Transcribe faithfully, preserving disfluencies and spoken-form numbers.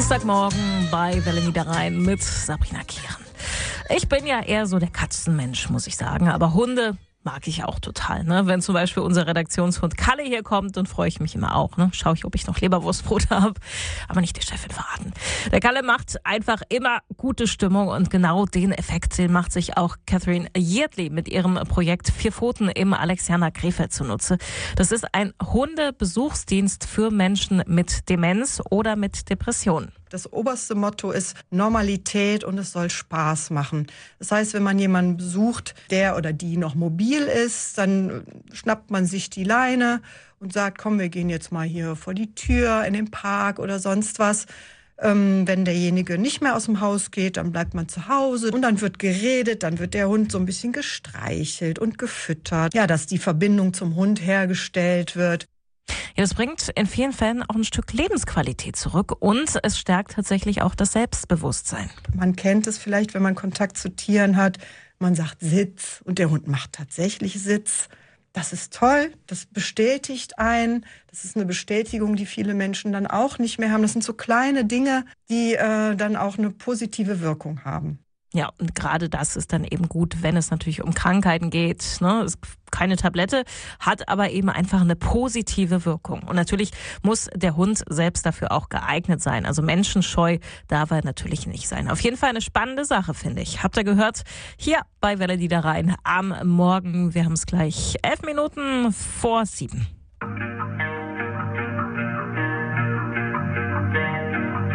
Dienstagmorgen bei Welle Niederrhein mit Sabrina Kehren. Ich bin ja eher so der Katzenmensch, muss ich sagen, aber Hunde mag ich auch total. Ne? Wenn zum Beispiel unser Redaktionshund Kalle hier kommt, dann freue ich mich immer auch. Ne? Schaue ich, ob ich noch Leberwurstbrot habe, aber nicht der Chefin verraten. Der Kalle macht einfach immer gute Stimmung und genau den Effekt, den macht sich auch Catherine Yeardley mit ihrem Projekt Vier Pfoten im Alexianer Krefeld zunutze. Das ist ein Hundebesuchsdienst für Menschen mit Demenz oder mit Depressionen. Das oberste Motto ist Normalität und es soll Spaß machen. Das heißt, wenn man jemanden besucht, der oder die noch mobil ist, dann schnappt man sich die Leine und sagt, komm, wir gehen jetzt mal hier vor die Tür in den Park oder sonst was. Ähm, wenn derjenige nicht mehr aus dem Haus geht, dann bleibt man zu Hause und dann wird geredet, dann wird der Hund so ein bisschen gestreichelt und gefüttert. Ja, dass die Verbindung zum Hund hergestellt wird. Ja, das bringt in vielen Fällen auch ein Stück Lebensqualität zurück und es stärkt tatsächlich auch das Selbstbewusstsein. Man kennt es vielleicht, wenn man Kontakt zu Tieren hat. Man sagt Sitz und der Hund macht tatsächlich Sitz. Das ist toll, das bestätigt einen. Das ist eine Bestätigung, die viele Menschen dann auch nicht mehr haben. Das sind so kleine Dinge, die äh, dann auch eine positive Wirkung haben. Ja, und gerade das ist dann eben gut, wenn es natürlich um Krankheiten geht. Ne? Es ist keine Tablette, hat aber eben einfach eine positive Wirkung. Und natürlich muss der Hund selbst dafür auch geeignet sein. Also menschenscheu darf er natürlich nicht sein. Auf jeden Fall eine spannende Sache, finde ich. Habt ihr gehört? Hier bei Welle Niederrhein am Morgen. Wir haben es gleich elf Minuten vor sieben.